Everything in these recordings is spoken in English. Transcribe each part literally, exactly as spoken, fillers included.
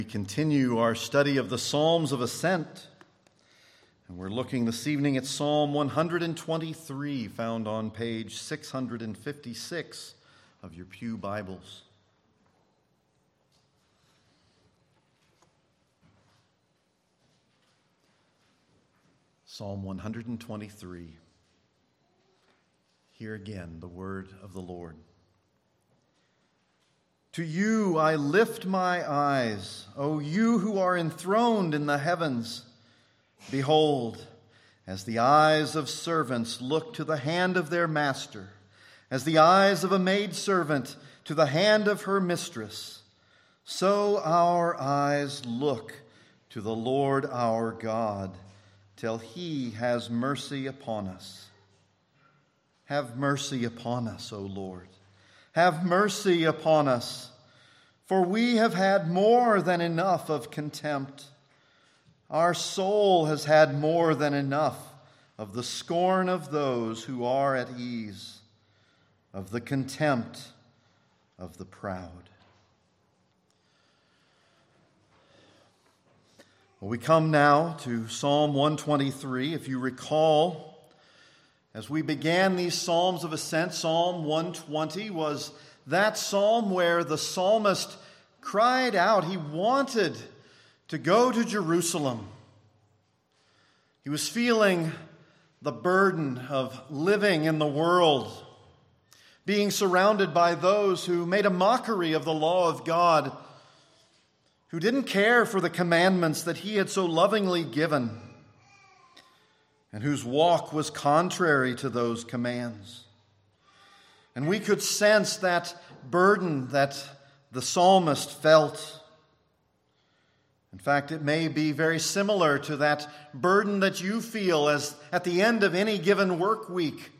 We continue our study of the Psalms of Ascent, and we're looking this evening at Psalm one twenty-three, found on page six fifty-six of your pew Bibles. Psalm one twenty-three. Hear again the word of the Lord. To you I lift my eyes, O you who are enthroned in the heavens. Behold, as the eyes of servants look to the hand of their master, as the eyes of a maidservant to the hand of her mistress, so our eyes look to the Lord our God, till he has mercy upon us. Have mercy upon us, O Lord. Have mercy upon us, for we have had more than enough of contempt. Our soul has had more than enough of the scorn of those who are at ease, of the contempt of the proud. Well, we come now to Psalm one twenty-three. If you recall, as we began these Psalms of Ascent, Psalm one twenty was that psalm where the psalmist cried out. He wanted to go to Jerusalem. He was feeling the burden of living in the world, being surrounded by those who made a mockery of the law of God, who didn't care for the commandments that he had so lovingly given, and whose walk was contrary to those commands. And we could sense that burden that the psalmist felt. In fact, it may be very similar to that burden that you feel as at the end of any given work week,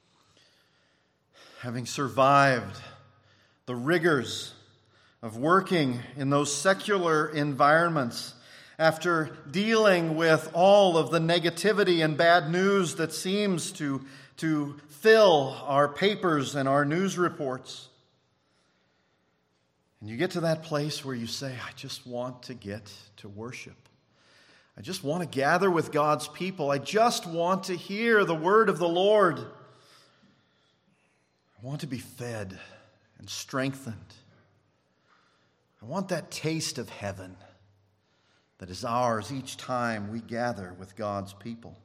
having survived the rigors of working in those secular environments, after dealing with all of the negativity and bad news that seems to, to fill our papers and our news reports. And you get to that place where you say, I just want to get to worship. I just want to gather with God's people. I just want to hear the word of the Lord. I want to be fed and strengthened. I want that taste of heaven that is ours each time we gather with God's people.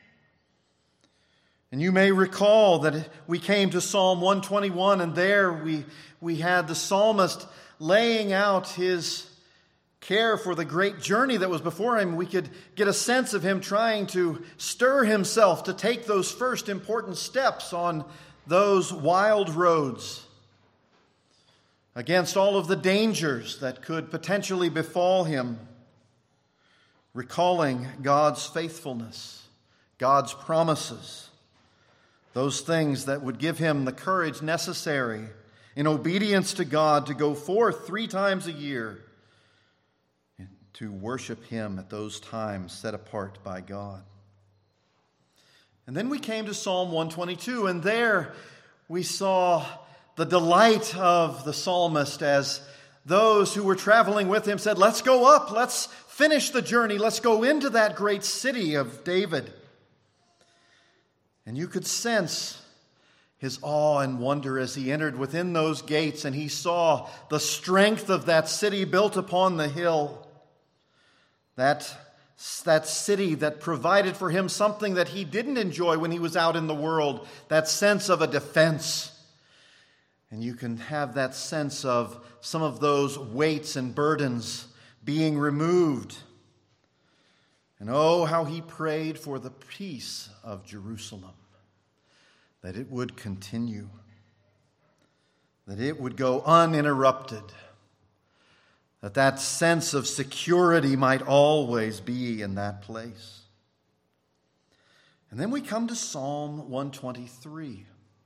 And you may recall that we came to Psalm one twenty-one, and there we, we had the psalmist laying out his care for the great journey that was before him. We could get a sense of him trying to stir himself to take those first important steps on those wild roads against all of the dangers that could potentially befall him, recalling God's faithfulness, God's promises, those things that would give him the courage necessary in obedience to God to go forth three times a year to worship him at those times set apart by God. And then we came to Psalm one twenty-two, and there we saw the delight of the psalmist as those who were traveling with him said, let's go up, let's finish the journey, let's go into that great city of David. And you could sense his awe and wonder as he entered within those gates and he saw the strength of that city built upon the hill. That, that city that provided for him something that he didn't enjoy when he was out in the world, that sense of a defense. And you can have that sense of some of those weights and burdens being removed. And oh, how he prayed for the peace of Jerusalem, that it would continue, that it would go uninterrupted, that that sense of security might always be in that place. And then we come to Psalm one twenty-three.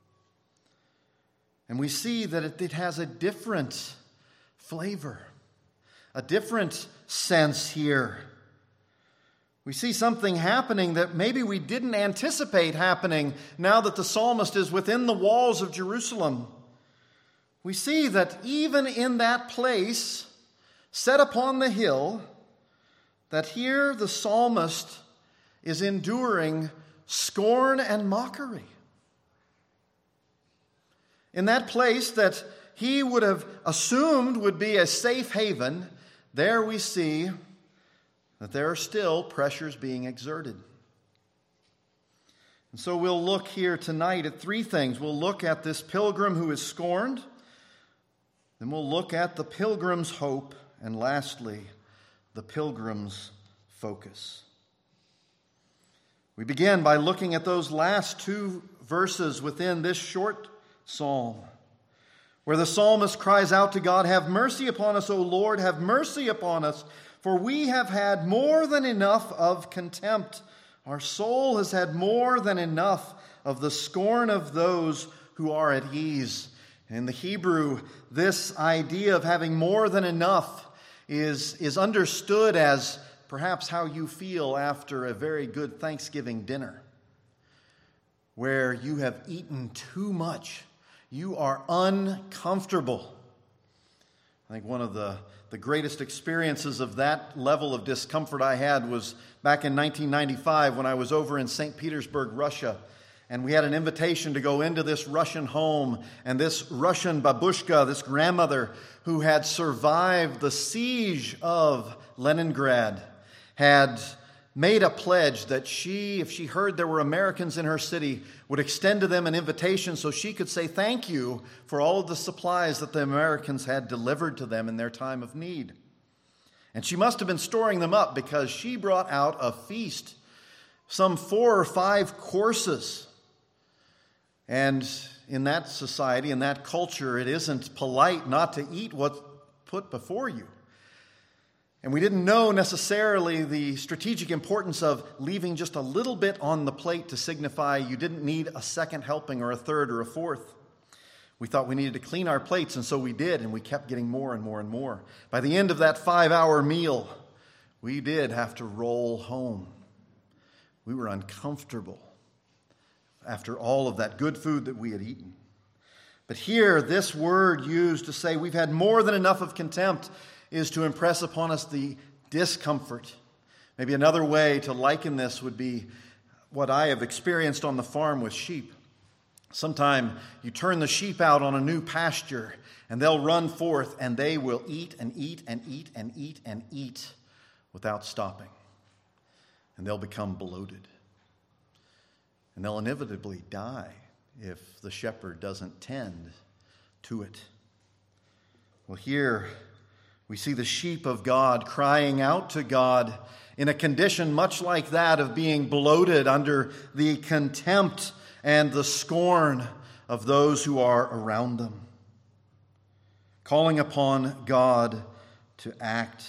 And we see that it, it has a different flavor, a different sense here. We see something happening that maybe we didn't anticipate happening now that the psalmist is within the walls of Jerusalem. We see that even in that place, set upon the hill, that here the psalmist is enduring scorn and mockery. In that place that he would have assumed would be a safe haven, there we see that there are still pressures being exerted. And so we'll look here tonight at three things. We'll look at this pilgrim who is scorned, then we'll look at the pilgrim's hope, and lastly, the pilgrim's focus. We begin by looking at those last two verses within this short psalm, where the psalmist cries out to God, "Have mercy upon us, O Lord, have mercy upon us, for we have had more than enough of contempt. Our soul has had more than enough of the scorn of those who are at ease." In the Hebrew, this idea of having more than enough is, is understood as perhaps how you feel after a very good Thanksgiving dinner, where you have eaten too much. You are uncomfortable. I think one of the, the greatest experiences of that level of discomfort I had was back in nineteen ninety-five when I was over in Saint Petersburg, Russia. And we had an invitation to go into this Russian home. And this Russian babushka, this grandmother who had survived the siege of Leningrad, had made a pledge that she, if she heard there were Americans in her city, would extend to them an invitation so she could say thank you for all of the supplies that the Americans had delivered to them in their time of need. And she must have been storing them up, because she brought out a feast, some four or five courses. And in that society, in that culture, it isn't polite not to eat what's put before you. And we didn't know necessarily the strategic importance of leaving just a little bit on the plate to signify you didn't need a second helping or a third or a fourth. We thought we needed to clean our plates, and so we did, and we kept getting more and more and more. By the end of that five-hour meal, we did have to roll home. We were uncomfortable after all of that good food that we had eaten. But here, this word used to say we've had more than enough of contempt is to impress upon us the discomfort. Maybe another way to liken this would be what I have experienced on the farm with sheep. Sometime you turn the sheep out on a new pasture, and they'll run forth, and they will eat and eat and eat and eat and eat without stopping. And they'll become bloated. And they'll inevitably die if the shepherd doesn't tend to it. Well, here we see the sheep of God crying out to God in a condition much like that of being bloated under the contempt and the scorn of those who are around them, calling upon God to act.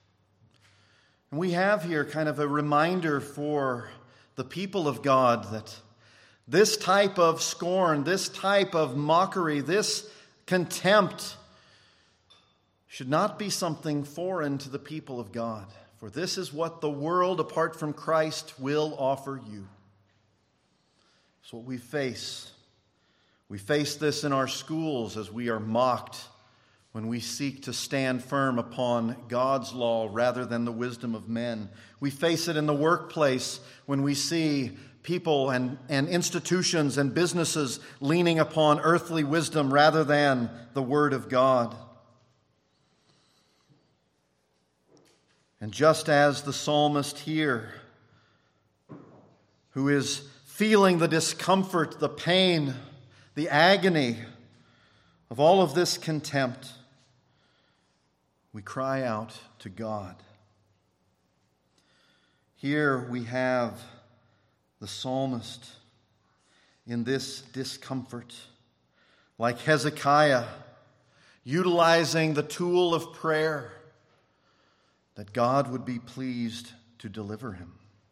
And we have here kind of a reminder for the people of God that this type of scorn, this type of mockery, this contempt should not be something foreign to the people of God. For this is what the world, apart from Christ, will offer you. It's what we face. We face this in our schools as we are mocked when we seek to stand firm upon God's law rather than the wisdom of men. We face it in the workplace when we see people and, and institutions and businesses leaning upon earthly wisdom rather than the Word of God. And just as the psalmist here, who is feeling the discomfort, the pain, the agony of all of this contempt, we cry out to God. Here we have the psalmist in this discomfort, like Hezekiah, utilizing the tool of prayer, that God would be pleased to deliver him.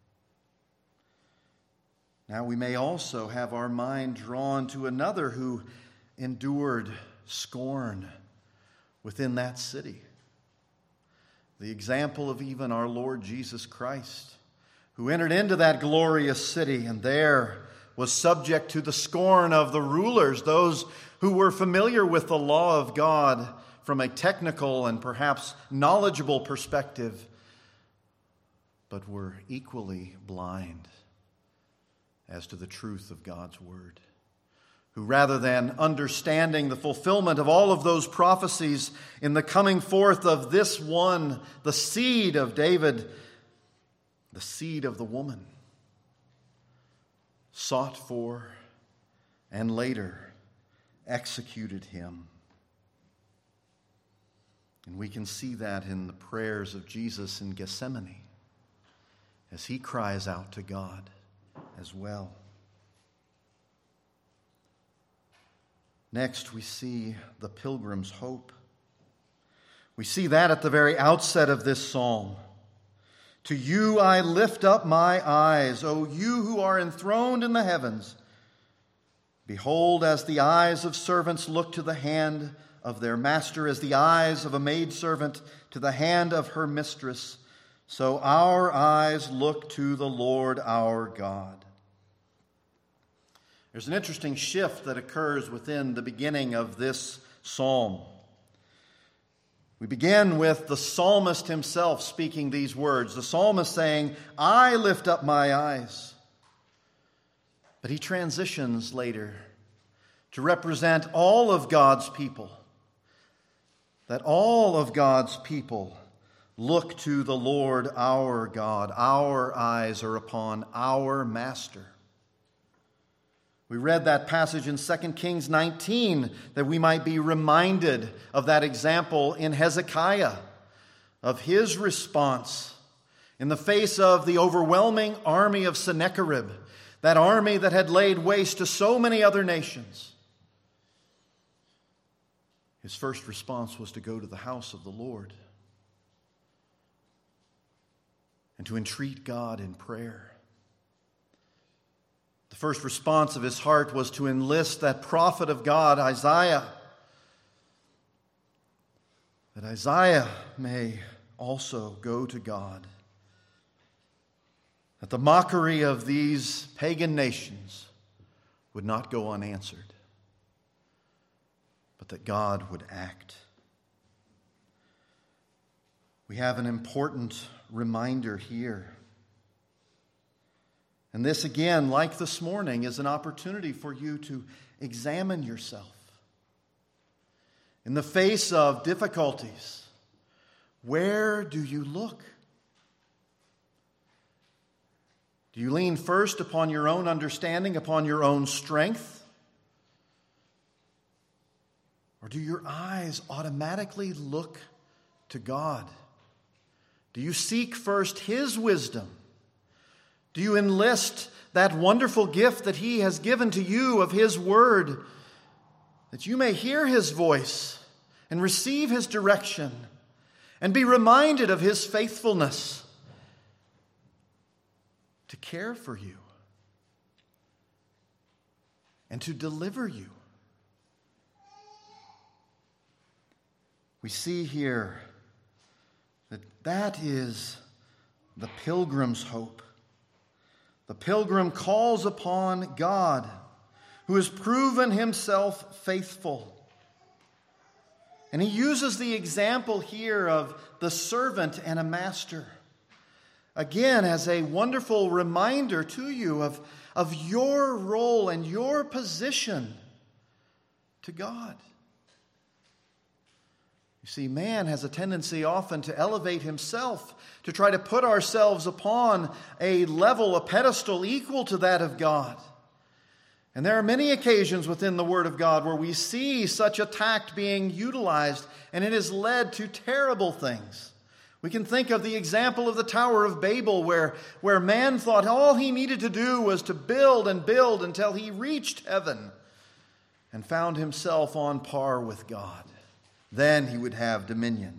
Now we may also have our mind drawn to another who endured scorn within that city. The example of even our Lord Jesus Christ, who entered into that glorious city and there was subject to the scorn of the rulers, those who were familiar with the law of God from a technical and perhaps knowledgeable perspective, but were equally blind as to the truth of God's word, who rather than understanding the fulfillment of all of those prophecies in the coming forth of this one, the seed of David, the seed of the woman, sought for and later executed him. And we can see that in the prayers of Jesus in Gethsemane as he cries out to God as well. Next, we see the pilgrim's hope. We see that at the very outset of this psalm. To you I lift up my eyes, O you who are enthroned in the heavens. Behold, as the eyes of servants look to the hand of their master, as the eyes of a maidservant to the hand of her mistress, so our eyes look to the Lord our God. There's an interesting shift that occurs within the beginning of this psalm. We begin with the psalmist himself speaking these words. The psalmist saying, I lift up my eyes. But he transitions later to represent all of God's people. That all of God's people look to the Lord our God. Our eyes are upon our Master. We read that passage in Second Kings nineteen that we might be reminded of that example in Hezekiah, of his response in the face of the overwhelming army of Sennacherib, that army that had laid waste to so many other nations. His first response was to go to the house of the Lord and to entreat God in prayer. The first response of his heart was to enlist that prophet of God, Isaiah, that Isaiah may also go to God, that the mockery of these pagan nations would not go unanswered, but that God would act. We have an important reminder here. And this, again, like this morning, is an opportunity for you to examine yourself. In the face of difficulties, where do you look? Do you lean first upon your own understanding, upon your own strength? Or do your eyes automatically look to God? Do you seek first His wisdom? Do you enlist that wonderful gift that He has given to you of His Word, that you may hear His voice and receive His direction and be reminded of His faithfulness to care for you and to deliver you? We see here that that is the pilgrim's hope. The pilgrim calls upon God, who has proven Himself faithful. And he uses the example here of the servant and a master, again, as a wonderful reminder to you of, of your role and your position to God. You see, man has a tendency often to elevate himself, to try to put ourselves upon a level, a pedestal equal to that of God. And there are many occasions within the Word of God where we see such a tact being utilized, and it has led to terrible things. We can think of the example of the Tower of Babel, where, where man thought all he needed to do was to build and build until he reached heaven and found himself on par with God. Then he would have dominion.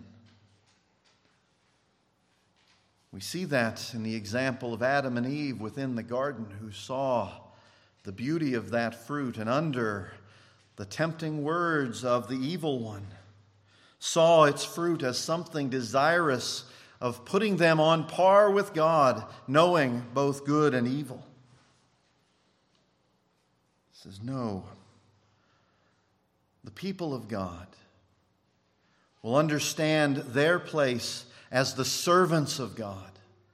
We see that in the example of Adam and Eve within the garden, who saw the beauty of that fruit and under the tempting words of the evil one, saw its fruit as something desirous of putting them on par with God, knowing both good and evil. He says, no, the people of God will understand their place as the servants of God.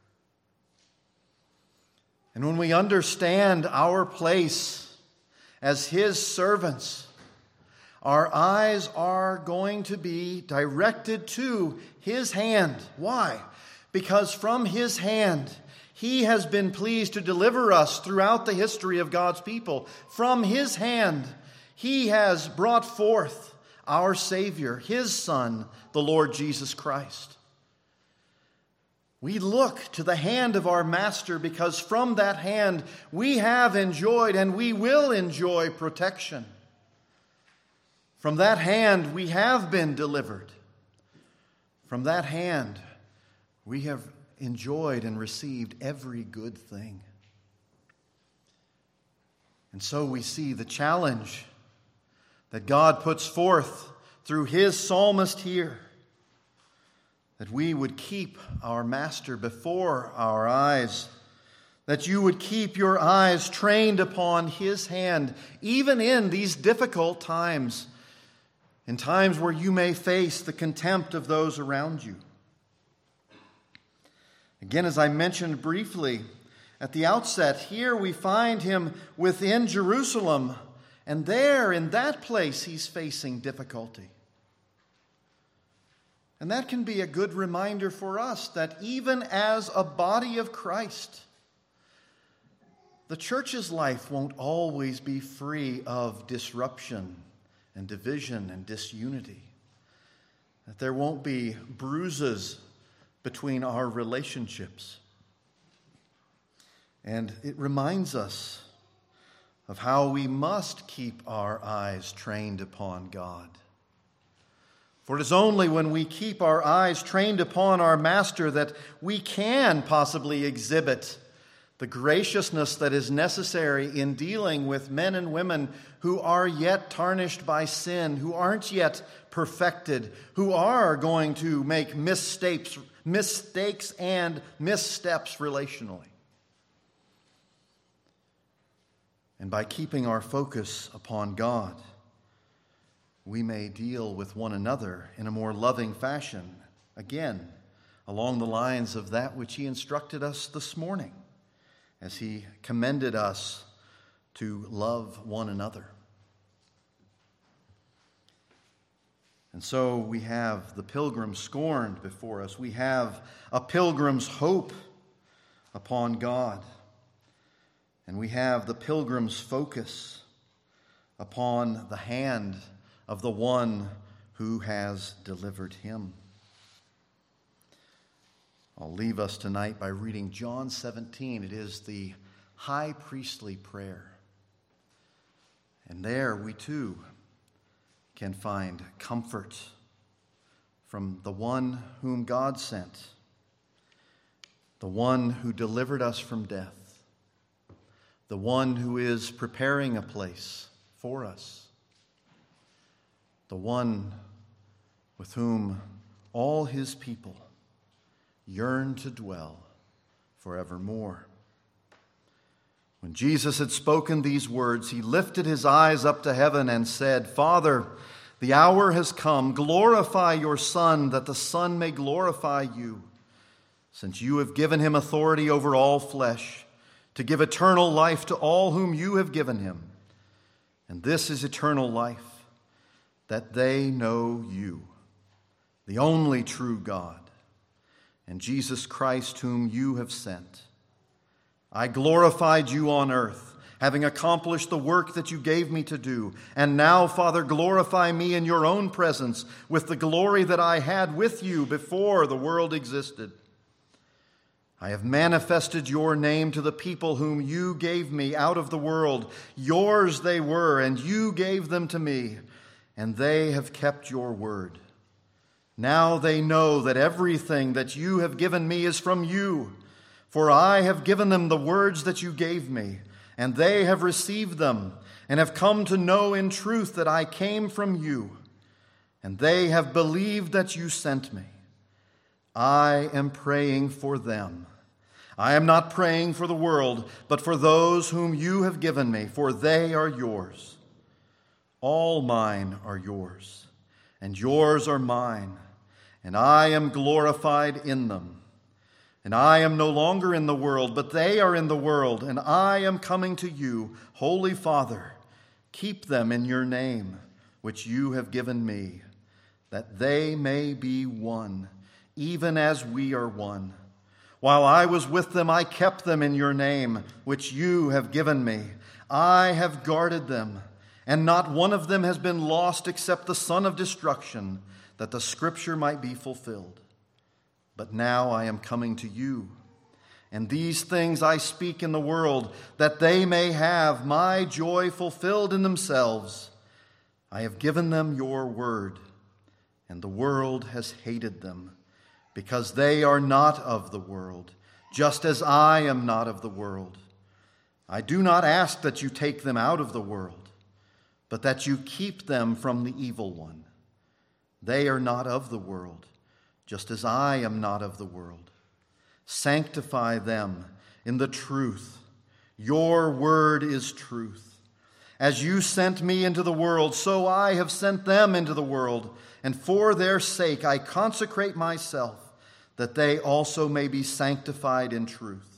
And when we understand our place as His servants, our eyes are going to be directed to His hand. Why? Because from His hand, He has been pleased to deliver us throughout the history of God's people. From His hand, He has brought forth our Savior, His Son, the Lord Jesus Christ. We look to the hand of our Master because from that hand we have enjoyed and we will enjoy protection. From that hand we have been delivered. From that hand we have enjoyed and received every good thing. And so we see the challenge that God puts forth through His psalmist here, that we would keep our Master before our eyes, that you would keep your eyes trained upon His hand, even in these difficult times, in times where you may face the contempt of those around you. Again, as I mentioned briefly at the outset, here we find Him within Jerusalem, and there, in that place, He's facing difficulty. And that can be a good reminder for us that even as a body of Christ, the church's life won't always be free of disruption and division and disunity. That there won't be bruises between our relationships. And it reminds us of how we must keep our eyes trained upon God. For it is only when we keep our eyes trained upon our Master that we can possibly exhibit the graciousness that is necessary in dealing with men and women who are yet tarnished by sin, who aren't yet perfected, who are going to make mistakes, mistakes and missteps relationally. And by keeping our focus upon God, we may deal with one another in a more loving fashion, again, along the lines of that which He instructed us this morning, as He commended us to love one another. And so we have the pilgrim scorned before us. We have a pilgrim's hope upon God. And we have the pilgrim's focus upon the hand of the one who has delivered him. I'll leave us tonight by reading John seventeen. It is the high priestly prayer. And there we too can find comfort from the one whom God sent, the one who delivered us from death, the one who is preparing a place for us, the one with whom all His people yearn to dwell forevermore. When Jesus had spoken these words, He lifted His eyes up to heaven and said, "Father, the hour has come. Glorify your Son, that the Son may glorify you, since you have given Him authority over all flesh, to give eternal life to all whom you have given Him. And this is eternal life, that they know you, the only true God, and Jesus Christ whom you have sent. I glorified you on earth, having accomplished the work that you gave me to do. And now, Father, glorify me in your own presence with the glory that I had with you before the world existed. I have manifested your name to the people whom you gave me out of the world. Yours they were, and you gave them to me, and they have kept your word. Now they know that everything that you have given me is from you. For I have given them the words that you gave me, and they have received them, and have come to know in truth that I came from you, and they have believed that you sent me. I am praying for them. I am not praying for the world, but for those whom you have given me, for they are yours. All mine are yours, and yours are mine, and I am glorified in them. And I am no longer in the world, but they are in the world, and I am coming to you. Holy Father, keep them in your name, which you have given me, that they may be one, even as we are one. While I was with them, I kept them in your name, which you have given me. I have guarded them, and not one of them has been lost except the son of destruction, that the scripture might be fulfilled. But now I am coming to you, and these things I speak in the world, that they may have my joy fulfilled in themselves. I have given them your word, and the world has hated them, because they are not of the world, just as I am not of the world. I do not ask that you take them out of the world, but that you keep them from the evil one. They are not of the world, just as I am not of the world. Sanctify them in the truth. Your word is truth. As you sent me into the world, so I have sent them into the world, and for their sake I consecrate myself, that they also may be sanctified in truth.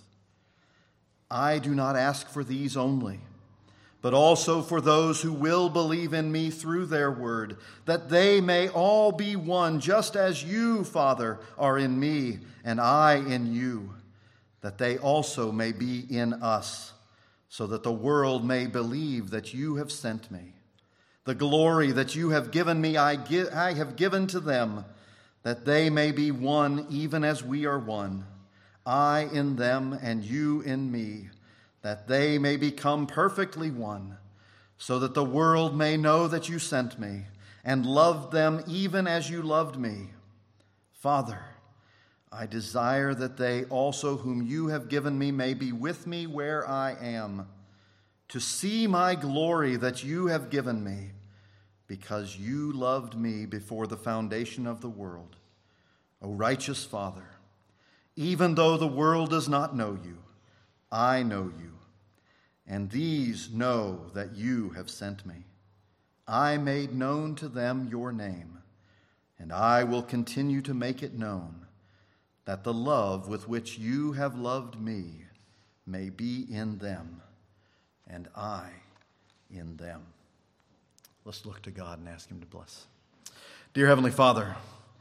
I do not ask for these only, but also for those who will believe in me through their word, that they may all be one, just as you, Father, are in me, and I in you, that they also may be in us, so that the world may believe that you have sent me. The glory that you have given me, I, give, I have given to them, that they may be one even as we are one, I in them and you in me, that they may become perfectly one, so that the world may know that you sent me and loved them even as you loved me. Father, I desire that they also whom you have given me may be with me where I am, to see my glory that you have given me, because you loved me before the foundation of the world. O righteous Father, even though the world does not know you, I know you, and these know that you have sent me. I made known to them your name, and I will continue to make it known, that the love with which you have loved me may be in them, and I in them. Let's look to God and ask him to bless. Dear Heavenly Father,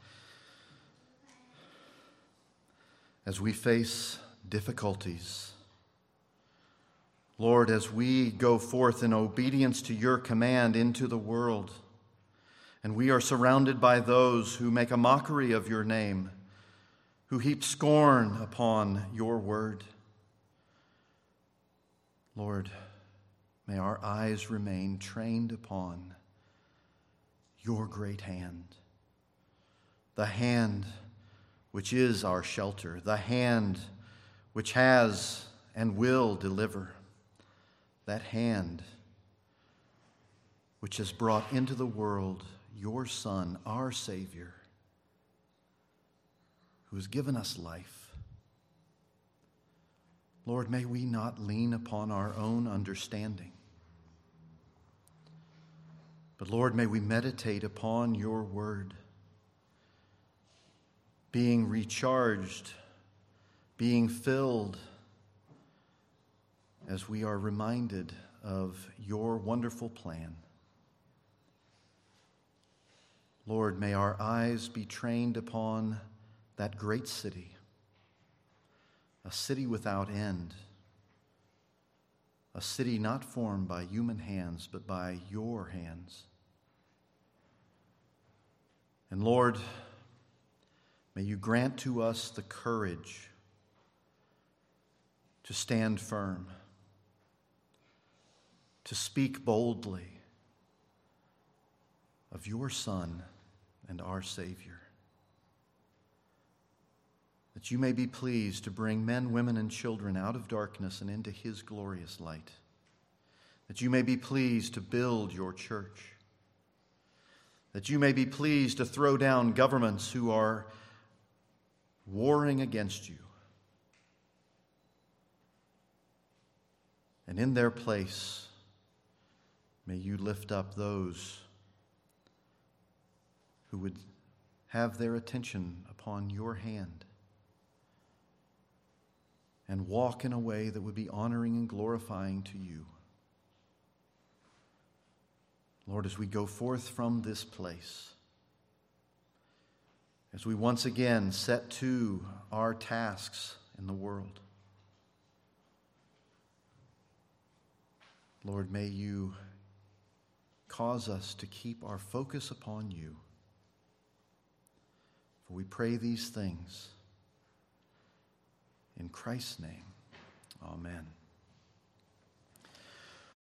as we face difficulties, Lord, as we go forth in obedience to your command into the world, and we are surrounded by those who make a mockery of your name, who heap scorn upon your word, Lord, may our eyes remain trained upon your great hand, the hand which is our shelter, the hand which has and will deliver, that hand which has brought into the world your Son, our Savior, who has given us life. Lord, may we not lean upon our own understanding, but Lord, may we meditate upon your word, being recharged, being filled, as we are reminded of your wonderful plan. Lord, may our eyes be trained upon that great city, a city without end, a city not formed by human hands, but by your hands. And Lord, may you grant to us the courage to stand firm, to speak boldly of your Son and our Savior, that you may be pleased to bring men, women, and children out of darkness and into his glorious light, that you may be pleased to build your church, that you may be pleased to throw down governments who are warring against you, and in their place, may you lift up those who would have their attention upon your hand and walk in a way that would be honoring and glorifying to you. Lord, as we go forth from this place, as we once again set to our tasks in the world, Lord, may you cause us to keep our focus upon you. For we pray these things in Christ's name. Amen.